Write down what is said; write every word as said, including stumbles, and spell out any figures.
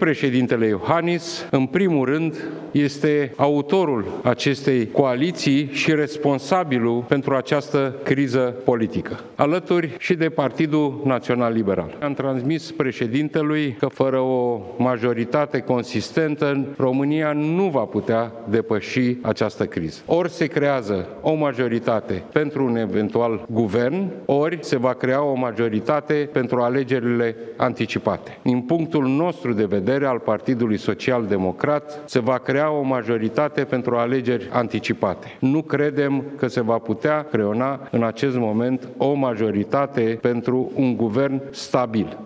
președintele Iohannis, în primul rând, este autorul acestei coaliții și responsabilul pentru această criză politică, alături și de Partidul Național Liberal. Am transmis președintelui că fără o majoritate consistentă, România nu va putea depăși această criză. Ori se creează o majoritate pentru un eventual guvern, ori se va crea o majoritate pentru alegerile anticipate. Din punctul nostru de vedere al Partidului Social Democrat, se va crea o majoritate pentru alegeri anticipate. Nu credem că se va putea creona în acest moment o majoritate pentru un guvern stabil.